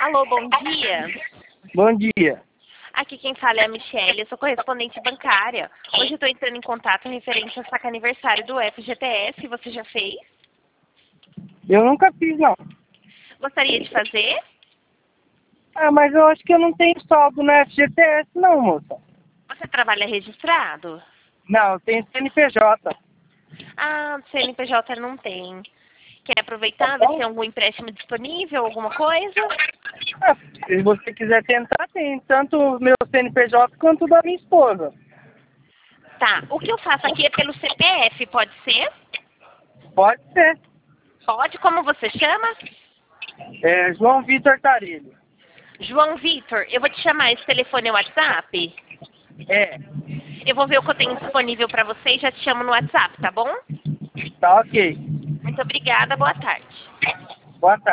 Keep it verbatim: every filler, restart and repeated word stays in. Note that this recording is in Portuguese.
Alô, bom dia. Bom dia. Aqui quem fala é a Michelle, eu sou correspondente bancária. Hoje eu estou entrando em contato referente ao saque aniversário do F G T S. Você já fez? Eu nunca fiz, não. Gostaria de fazer? Ah, mas eu acho que eu não tenho saldo na F G T S, não, moça. Você trabalha registrado? Não, eu tenho C N P J. Ah, C N P J não tem. Quer Tá aproveitar, ver se bom? tem algum empréstimo disponível, alguma coisa? Ah, se você quiser tentar, tem tanto o meu C N P J quanto o da minha esposa. Tá, o que eu faço aqui é pelo C P F, pode ser? Pode ser. Pode, como você chama? É João Vitor Tarilho. João Vitor, eu vou te chamar, esse telefone é o WhatsApp? É, Eu vou ver o que eu tenho disponível para você e já te chamo no WhatsApp, tá bom? tá ok. Muito obrigada, boa tarde. Boa tarde.